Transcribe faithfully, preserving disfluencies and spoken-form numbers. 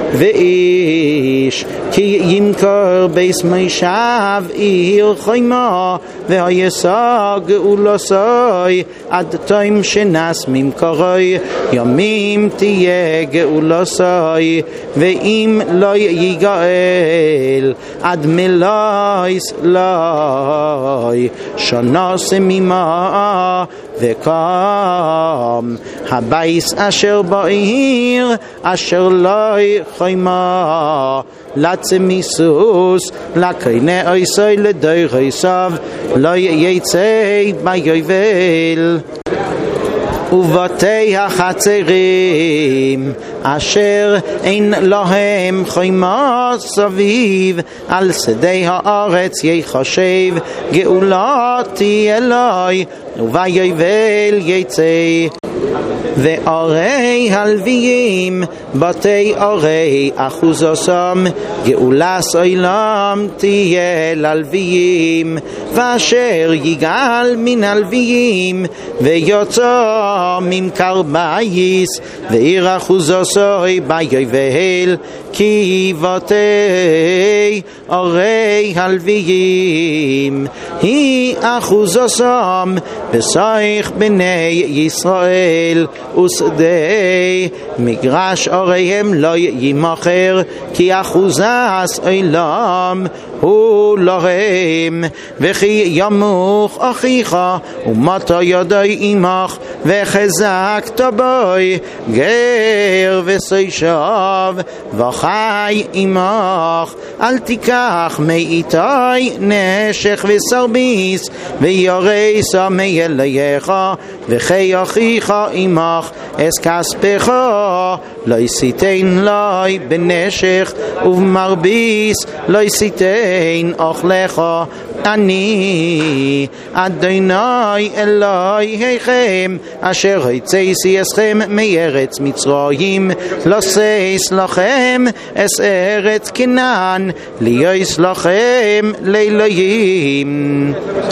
ואיש כי ימכור ביס מישב עיר חיימה והיסה גאולוסוי עד תום שנס ממכרוי ימים תהיה גאולוסוי ואם לא יגאל עד מלויס לוי שנס ממה וקם הבייס אשר בעיר אשר לא חיימה לצמיסוס לקיינה איסוי לדוי חייסב לא יצא ביובל ובתי החצרים אשר אין להם חיימה סביב על שדה הארץ יחשב גאולה תהיה אלוהי וביובל יצא וערי הלוויים בתי ערי אחוזוסם גאולס עולם תהיה ללוויים ואשר יגאל מן הלוויים ויוצא ממכר בייס ועיר אחוזוסוי ביובל כי בתי ערי הלוויים היא אחוזוסם בסייך בני ישראל ושדה מגרש עריהם לא ימכר כי אחוזס עולם הוא להם וכי ימוך אחיך ומטה ידי עמך וחזקת בוי גר וסיישב וחי עמך אל תיקח מאיתי נשך וסרביס ויורס מאלייך וכי אחיך עמך אס כספך לא יסיתן לי בנשך ובמרביס לא יסיתן אוכלך אני אדוני אלוהיכם אשר הוצאתי אתכם מארץ מצרים לעשות לכם את ארץ כנען להיות לכם לאלוהים.